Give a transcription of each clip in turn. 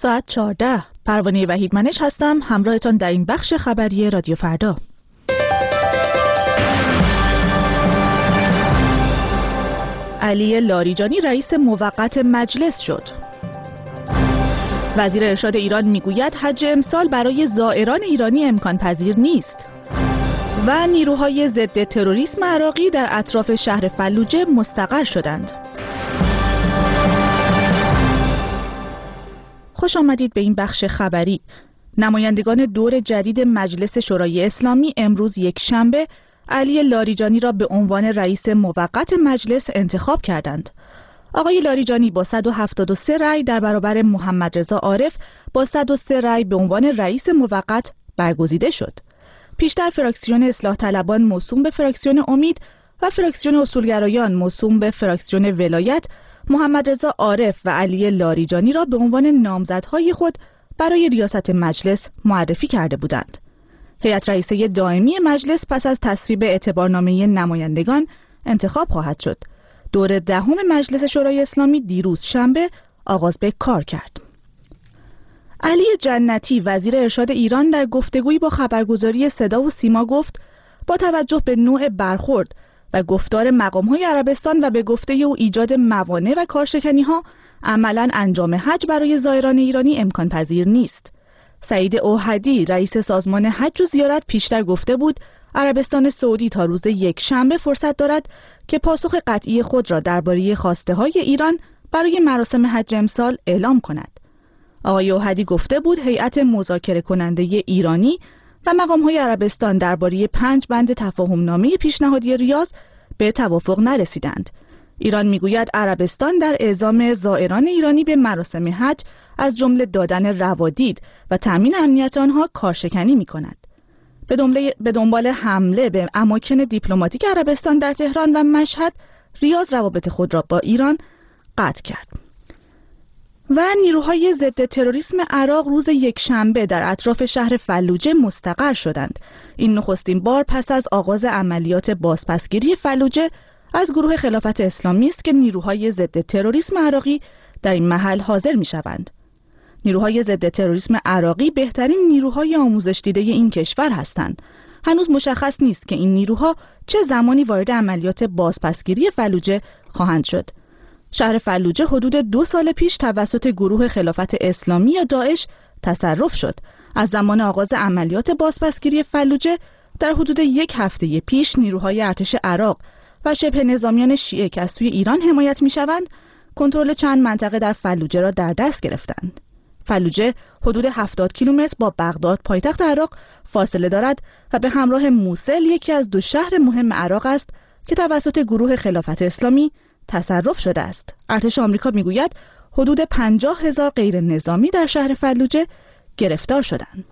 ساعت 14. پروانه وحیدمنش هستم، همراهتان در این بخش خبری رادیو فردا. علی لاریجانی رئیس موقت مجلس شد. وزیر ارشاد ایران میگوید حج امسال برای زائران ایرانی امکان پذیر نیست. و نیروهای ضد تروریسم عراقی در اطراف شهر فلوجه مستقر شدند. خوش آمدید به این بخش خبری. نمایندگان دور جدید مجلس شورای اسلامی امروز یکشنبه علی لاریجانی را به عنوان رئیس موقت مجلس انتخاب کردند. آقای لاریجانی با 173 رأی در برابر محمد رضا عارف با 103 رأی به عنوان رئیس موقت برگزیده شد. پیشتر فراکسیون اصلاح طلبان موسوم به فراکسیون امید و فراکسیون اصولگرایان موسوم به فراکسیون ولایت محمد رضا عارف و علی لاریجانی را به عنوان نامزدهای خود برای ریاست مجلس معرفی کرده بودند. هیئت رئیسه دائمی مجلس پس از تصویب اعتبارنامه نمایندگان انتخاب خواهد شد. دور دهم مجلس شورای اسلامی دیروز شنبه آغاز به کار کرد. علی جنتی وزیر ارشاد ایران در گفتگویی با خبرگزاری صدا و سیما گفت با توجه به نوع برخورد و گفتار مقام‌های عربستان و به گفته او ایجاد موانع و کارشکنی‌ها عملاً انجام حج برای زائران ایرانی امکان پذیر نیست. سعید اوحدی رئیس سازمان حج و زیارت پیشتر گفته بود عربستان سعودی تا روز یکشنبه فرصت دارد که پاسخ قطعی خود را درباره خواسته‌های ایران برای مراسم حج امسال اعلام کند. آقای اوحدی گفته بود هیئت مذاکره کننده ایرانی و مقام‌های عربستان درباره 5 بند تفاهم‌نامه پیشنهادی ریاض به توافق نرسیدند. ایران میگوید عربستان در اعزام زائران ایرانی به مراسم حج از جمله دادن روادید و تامین امنیت آنها کارشکنی می‌کند. به دنبال حمله به اماکن دیپلماتیک عربستان در تهران و مشهد، ریاض روابط خود را با ایران قطع کرد. و نیروهای ضد تروریسم عراق روز یکشنبه در اطراف شهر فلوجه مستقر شدند. این نخستین بار پس از آغاز عملیات بازپسگیری فلوجه از گروه خلافت اسلامی است که نیروهای ضد تروریسم عراقی در این محل حاضر می‌شوند. نیروهای ضد تروریسم عراقی بهترین نیروهای آموزش دیده این کشور هستند. هنوز مشخص نیست که این نیروها چه زمانی وارد عملیات بازپسگیری فلوجه خواهند شد. شهر فلوجه حدود 2 سال پیش توسط گروه خلافت اسلامی یا داعش تصرف شد. از زمان آغاز عملیات بازپسگیری فلوجه در حدود 1 هفته پیش نیروهای ارتش عراق و شبه نظامیان شیعه که از سوی ایران حمایت می‌شوند کنترل چند منطقه در فلوجه را در دست گرفتند. فلوجه حدود 70 کیلومتر با بغداد پایتخت عراق فاصله دارد و به همراه موصل یکی از 2 شهر مهم عراق است که توسط گروه خلافت اسلامی تصرف شده است. ارتش آمریکا میگوید حدود 50,000 غیر نظامی در شهر فلوجه گرفتار شدند.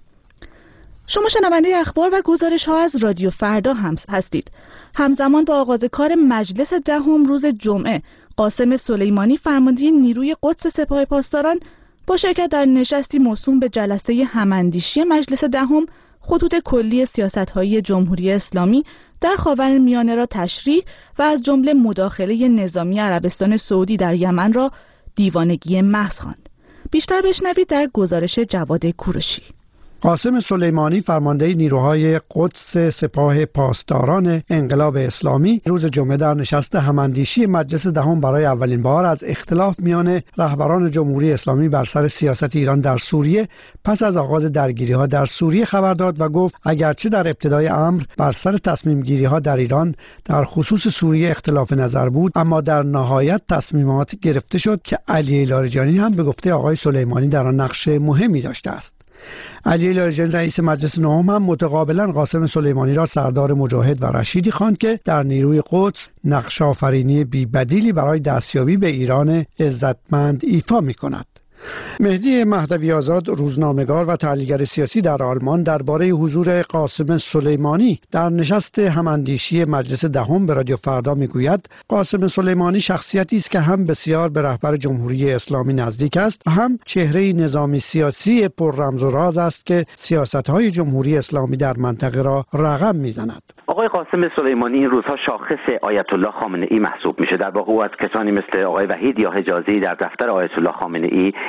شما شنونده اخبار و گزارش ها از رادیو فردا هستید. همزمان با آغاز کار مجلس دهم روز جمعه، قاسم سلیمانی فرمانده نیروی قدس سپاه پاسداران با شرکت در نشستی موسوم به جلسه هماندیشی مجلس دهم خطوط کلی سیاست‌های جمهوری اسلامی در خاورمیانه را تشریح و از جمله مداخله نظامی عربستان سعودی در یمن را دیوانگی محض خواند. بیشتر بشنوید در گزارش جواد کوروشی. قاسم سلیمانی فرمانده نیروهای قدس سپاه پاسداران انقلاب اسلامی روز جمعه در نشست هماندیشی مجلس دهم برای اولین بار از اختلاف میان رهبران جمهوری اسلامی بر سر سیاست ایران در سوریه پس از آغاز درگیری‌ها در سوریه خبر داد و گفت اگرچه در ابتدای امر بر سر تصمیم گیری‌ها در ایران در خصوص سوریه اختلاف نظر بود، اما در نهایت تصمیمات گرفته شد که علی لاریجانی هم به گفته آقای سلیمانی در آن نقش مهمی داشته است. علی لاریجانی رئیس مجلس نهم هم متقابلا قاسم سلیمانی را سردار مجاهد و رشیدی خواند که در نیروی قدس نقش آفرینی بی‌بدیلی برای دستیابی به ایران عزتمند ایفا می‌کند. مهدی مهدوی آزاد روزنامه‌نگار و تحلیلگر سیاسی در آلمان درباره حضور قاسم سلیمانی در نشست هماندیشی مجلس دهم به رادیو فردا میگوید قاسم سلیمانی شخصیتی است که هم بسیار به رهبر جمهوری اسلامی نزدیک است و هم چهره نظامی سیاسی پر رمز و راز است که سیاست‌های جمهوری اسلامی در منطقه را رقم میزند. آقای قاسم سلیمانی این روزها شاخص آیت الله خامنه ای محسوب میشه. در واقع او از کسانی مثل آقای وحید یا حجازی در دفتر آیت الله خامنه ای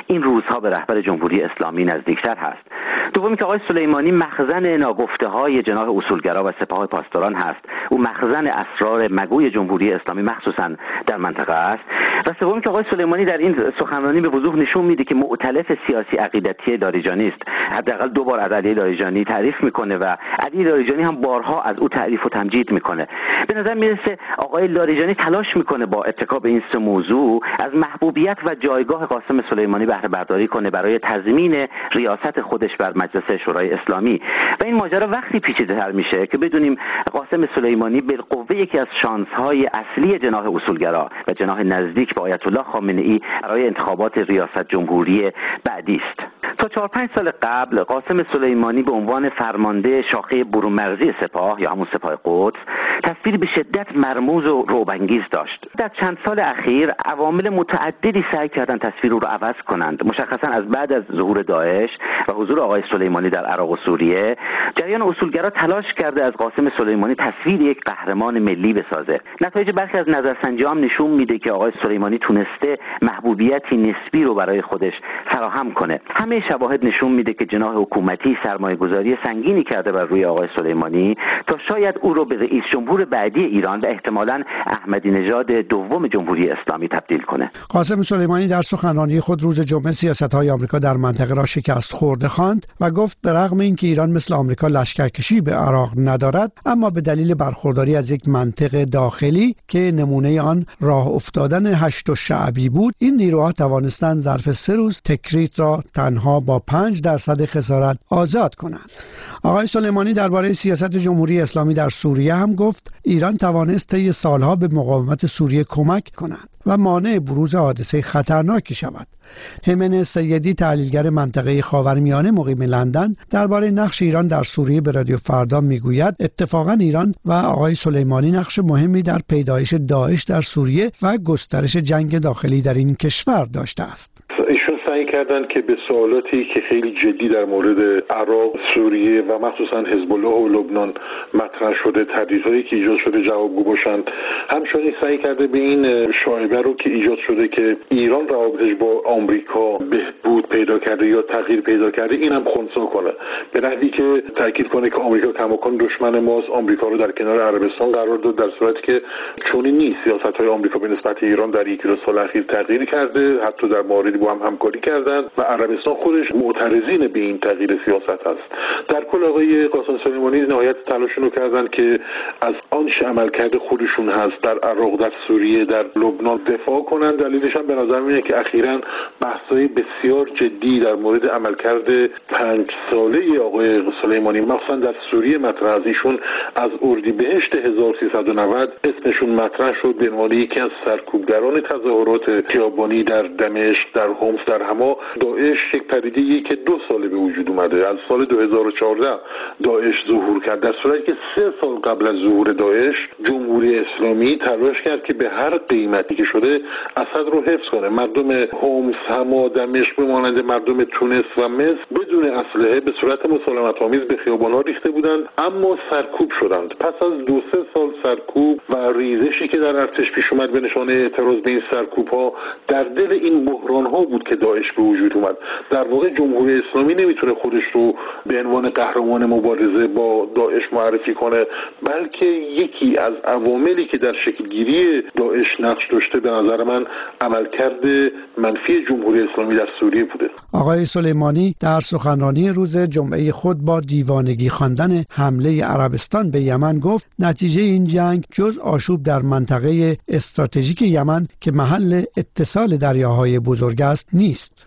این روزها به رهبر جمهوری اسلامی نزدیکتر هست. دومی که آقای سلیمانی مخزن ناگفته‌های جناح اصولگرا و سپاه پاسداران هست. او مخزن اسرار مگوی جمهوری اسلامی مخصوصا در منطقه است. و سومی که آقای سلیمانی در این سخنرانی به وضوح نشون میده که مؤتلف سیاسی عقیدتی لاریجانی است. حداقل 2 بار از علی لاریجانی تعریف میکنه و علی لاریجانی هم بارها از او تعریف و تمجید میکنه. به نظر میرسه آقای لاریجانی تلاش میکنه با اتکا به این 3 موضوع از محبوبیت و جایگاه قاسم سلیمانی بهره برداری کنه برای تضمین ریاست خودش بر مجلس شورای اسلامی. و این ماجرا وقتی پیچیده‌تر میشه که بدونیم قاسم سلیمانی بالقوه یکی از شانس‌های اصلی جناح اصولگرا و جناح نزدیک به آیت الله خامنه‌ای برای انتخابات ریاست جمهوری بعدی است. تا 4-5 سال قبل قاسم سلیمانی به عنوان فرمانده شاخه برون‌مرزی سپاه یا همون سپاه قدس تصویری به شدت مرموز و رعب‌انگیز داشت. در چند سال اخیر عوامل متعددی سعی کردند تصویر او را عوض کنند. مشخصا از بعد از ظهور داعش و حضور آقای سلیمانی در عراق و سوریه، جریان اصولگرا تلاش کرده از قاسم سلیمانی تصویر یک قهرمان ملی بسازه. نتایج برخی از نظرسنجی‌ها هم نشون میده که آقای سلیمانی تونسته محبوبیتی نسبی رو برای خودش فراهم کنه. همه شواهد نشون میده که جناح حکومتی سرمایه‌گذاری سنگینی کرده بر روی آقای سلیمانی تا شاید او رو به رئیس جمهور بعدی ایران و احتمالاً احمدی نژاد دوم جمهوری اسلامی تبدیل کنه. قاسم سلیمانی در سخنرانی خود روز جمعه سیاست‌های آمریکا در منطقه را شکست خورده خواند و گفت به رغم اینکه ایران مثل آمریکا لشکرکشی به عراق ندارد، اما به دلیل برخورداری از یک منطق داخلی که نمونه آن راه افتادن هشت شعبی بود، این نیروها توانستند ظرف 3 روز تکریت را تنها با 5% خسارت آزاد کنند. آقای سلیمانی درباره سیاست جمهوری اسلامی در سوریه هم گفت ایران توانست طی سالها به مقاومت سوریه کمک کند و مانع بروز حادثه خطرناکی شود. همنه سیدی تحلیلگر منطقه خاورمیانه مقیم لندن درباره نقش ایران در سوریه به رادیو فردا میگوید اتفاقا ایران و آقای سلیمانی نقش مهمی در پیدایش داعش در سوریه و گسترش جنگ داخلی در این کشور داشته است. ایشون سعی کردن که به سوالاتی که خیلی جدی در مورد عراق، سوریه و مخصوصا حزب الله و لبنان مطرح شده، تهدیدهایی که ایجاد شده جوابگو باشند. همچنین سعی کرده به این شایعه رو که ایجاد شده که ایران روابطش با آمریکا بهبود پیدا کرده یا تغییر پیدا کرده، اینم خنثی کنه، به نحوی که تاکید کنه که آمریکا کماکان دشمن ماست، آمریکا رو در کنار عربستان قرار داد، در صورتی که چنین نیست. سیاست‌های آمریکا به نسبت ایران در 1-2 سال اخیر تغییر کرده، حتی در مواردی با هم همکاری کردن و عربستان خودش معترضین به این تغییر سیاست است. در کل آقای قاسم سلیمانی نهایت تلاششون رو کردن که از آنچه عملکرد خودشون هست در عراق، در سوریه، در لبنان دفاع کنند. دلیلش هم به نظر میاد که اخیراً بحث‌های بسیار جدی در مورد عملکرد 5 ساله آقای سلیمانی مخصوصا در سوریه مطرح از ایشون از اردیبهشت 1390 اسمشون مطرح شد به عنوان یکی از سرکوبگران تظاهرات خیابانی در دمشق، در حمص، در حما. داعش یک پدیده‌ای که 2 ساله به وجود اومده. از سال 2014 داعش ظهور کرد، در صورتی که 3 سال قبل از ظهور داعش جمهوری اسلامی تلاش کرد که به هر قیمتی که شده اسد رو حفظ کنه. مردم حمص، حما، دمشق به مانند مردم تونس و مصر بدون اسلحه به صورت مسالمت‌آمیز به خیابان‌ها ریخته بودند، اما سرکوب شدند. پس از 2-3 سال سرکوب و ریزشی که در ارتش پیش اومد به نشانه اعتراض به این سرکوب‌ها، در دل این بحران‌ها بود که داعش به وجود اومد. در واقع جمهوری اسلامی نمیتونه خودش رو به عنوان قهرمان مبارزه با داعش معرفی کنه، بلکه یکی از عواملی که در شکلگیری داعش نقش داشته به نظر من عملکرد منفی جمهوری اسلامی در سوریه بوده. آقای سلیمانی در سخنرانی روز جمعه خود با دیوانگی خواندن حمله عربستان به یمن گفت نتیجه این جنگ جز آشوب در منطقه استراتژیک یمن که محل اتصال دریاهای بزرگ است نیست.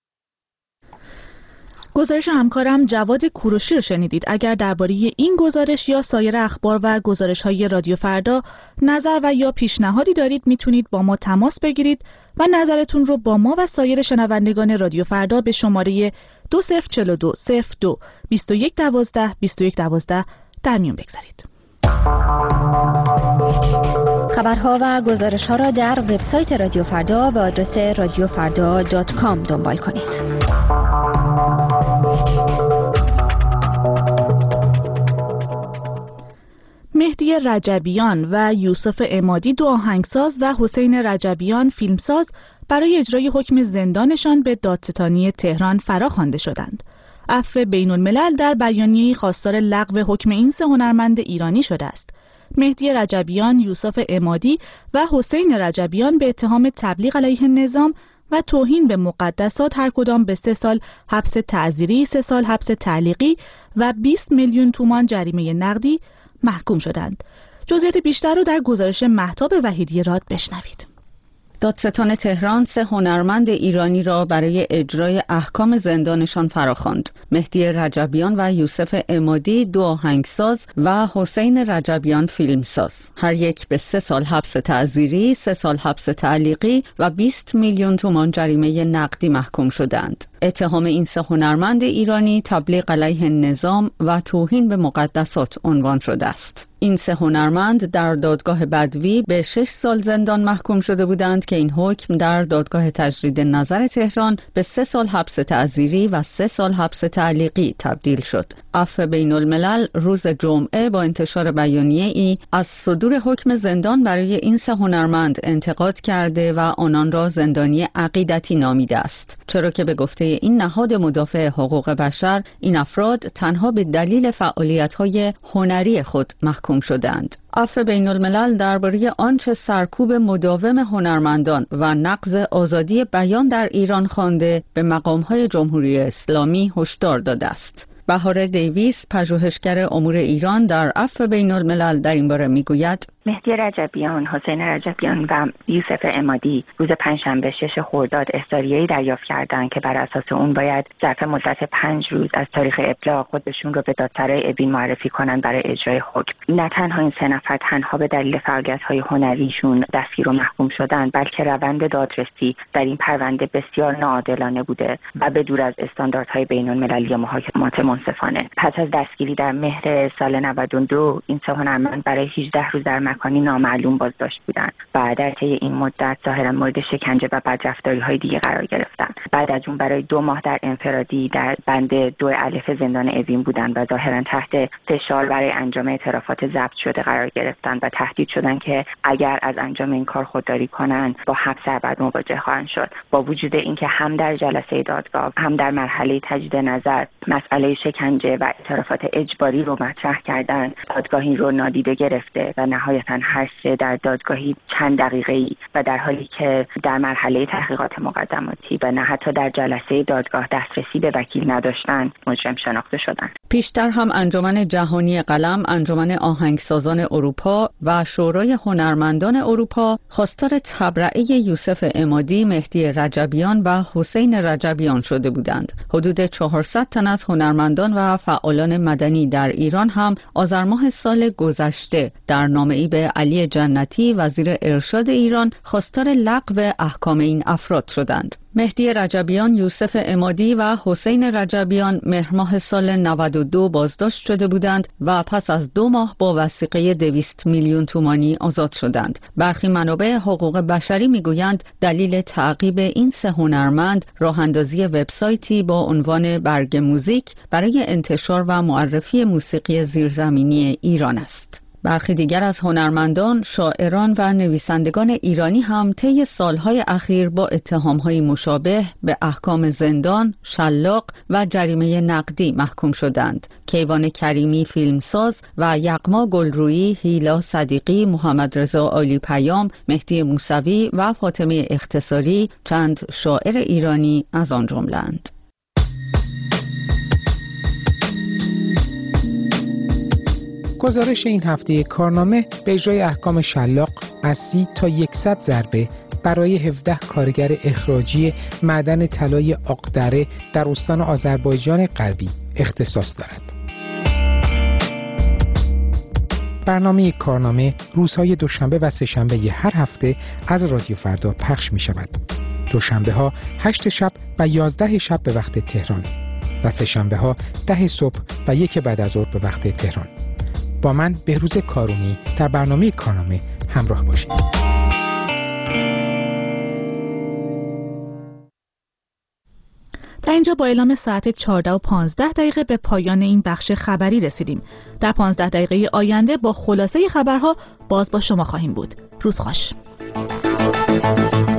گزارش همکارم جواد کوروشی رو شنیدید. اگر درباره این گزارش یا سایر اخبار و گزارش‌های رادیو فردا نظر و یا پیشنهادی دارید میتونید با ما تماس بگیرید و نظرتون رو با ما و سایر شنوندگان رادیو فردا به شماره 2042 02 2112 2112 در میون بگذارید. خبرها و گزارش‌ها را در وبسایت رادیو فردا به آدرس radiofarda.com دنبال کنید. مهدی رجبیان و یوسف عمادی 2 آهنگساز و حسین رجبیان فیلمساز برای اجرای حکم زندانشان به دادستانی تهران فراخوانده شدند. عفو بین الملل در بیانیه‌ای خواستار لغو حکم این 3 هنرمند ایرانی شده است. مهدی رجبیان، یوسف عمادی و حسین رجبیان به اتهام تبلیغ علیه نظام و توهین به مقدسات هر کدام به 3 سال حبس تعزیری، 3 سال حبس تعلیقی و 20 میلیون تومان جریمه نقدی محکوم شدند. جزئیات بیشتر رو در گزارش مهتاب وحیدی راد بشنوید. دادستان تهران 3 هنرمند ایرانی را برای اجرای احکام زندانشان فراخواند. مهدی رجبیان و یوسف عمادی 2 آهنگساز و حسین رجبیان فیلمساز هر یک به 3 سال حبس تعزیری، 3 سال حبس تعلیقی و 20 میلیون تومان جریمه نقدی محکوم شدند. اتهام این 3 هنرمند ایرانی تبلیغ علیه نظام و توهین به مقدسات عنوان شده است. این 3 هنرمند در دادگاه بدوی به 6 سال زندان محکوم شده بودند که این حکم در دادگاه تجدید نظر تهران به 3 سال حبس تعزیری و 3 سال حبس تعلیقی تبدیل شد. عفو بین الملل روز جمعه با انتشار بیانیه‌ای از صدور حکم زندان برای این 3 هنرمند انتقاد کرده و آنان را زندانی عقیدتی نامیده است، چرا که به گفته این نهاد مدافع حقوق بشر این افراد تنها به دلیل فعالیت‌های هنری خود محکوم شدند. عفو بین الملل درباره آنچه سرکوب مداوم هنرمندان و نقض آزادی بیان در ایران خوانده به مقام‌های جمهوری اسلامی هشدار داده است. بهار دیویس، پژوهشگر امور ایران در عفو بین الملل در این باره میگوید: مهدی رجبیان، حسین رجبیان و یوسف عمادی روز پنجشنبه 6 خرداد احضاریه‌ای دریافت کردند که بر اساس اون باید ظرف مدت 5 روز از تاریخ ابلاغ خودشون رو به دادسرای اوین معرفی کنن برای اجرای حکم. نه تنها این 3 نفر تنها به دلیل فعالیت‌های هنریشون دستگیر و محکوم شدند، بلکه روند دادرسی در این پرونده بسیار ناعادلانه بوده و به دور از استانداردهای بین‌المللی محاکمات منصفانه. پس از دستگیری در مهر سال 92 این 3 هنرمند برای 18 روز در مکانی نامعلوم بازداشت بودند و در طی این مدت ظاهرا مورد شکنجه و بدرفتاری‌های دیگه قرار گرفتند. بعد از اون برای 2 ماه در انفرادی در بند 2 الف زندان اوین بودند و ظاهرا تحت فشار برای انجام اعترافات ضبط شده قرار گرفتند و تهدید شدند که اگر از انجام این کار خودداری کنند با حبس ابد مواجه خواهند شد. با وجود اینکه هم در جلسه دادگاه هم در مرحله تجدید نظر مسئله شکنجه و اعترافات اجباری رو مطرح کردند، دادگاه این رو نادیده گرفته و نهایتاً هر 3 در دادگاهی چند دقیقه‌ای و در حالی که در مرحله تحقیقات مقدماتی و نه حتی در جلسه دادگاه دسترسی به وکیل نداشتند مجرم شناخته شدند. پیشتر هم انجمن جهانی قلم، انجمن آهنگسازان اروپا و شورای هنرمندان اروپا خواستار تبرئه یوسف عمادی، مهدی رجبیان و حسین رجبیان شده بودند. حدود 400 تن از هنرمندان و فعالان مدنی در ایران هم آذر ماه سال گذشته در نامه‌ای به علی جنتی وزیر ارشاد ایران خواستار لغو احکام این افراد شدند. مهدی رجبیان، یوسف عمادی و حسین رجبیان مهر ماه سال 92 بازداشت شده بودند و پس از 2 ماه با وثیقه 200 میلیون تومانی آزاد شدند. برخی منابع حقوق بشری میگویند دلیل تعقیب این 3 هنرمند راه‌اندازی وبسایتی با عنوان برگ موزیک برای انتشار و معرفی موسیقی زیرزمینی ایران است. برخی دیگر از هنرمندان، شاعران و نویسندگان ایرانی هم طی سالهای اخیر با اتهام‌های مشابه به احکام زندان، شلاق و جریمه نقدی محکوم شدند. کیوان کریمی فیلمساز و یغما گلرویی، هیلا صدیقی، محمد رضا عالی پیام، مهدی موسوی و فاطمه اختصاری چند شاعر ایرانی از آن جمله‌اند. گزارش این هفته کارنامه به اجرای احکام شلاق از 30 تا 100 ضربه برای 17 کارگر اخراجی معدن طلای آقدره در استان آذربایجان غربی اختصاص دارد. برنامه کارنامه روزهای دوشنبه و سه‌شنبه هر هفته از رادیو فردا پخش می شود. دوشنبه ها 8 شب و 11 شب به وقت تهران و سه‌شنبه ها 10 صبح و 1 بعد از ظهر به وقت تهران. با من بهروز کارونی در برنامه کارنامه همراه باشید. در اینجا با اعلام ساعت 14:15 به پایان این بخش خبری رسیدیم. در 15 دقیقه آینده با خلاصه خبرها باز با شما خواهیم بود. روز خوش.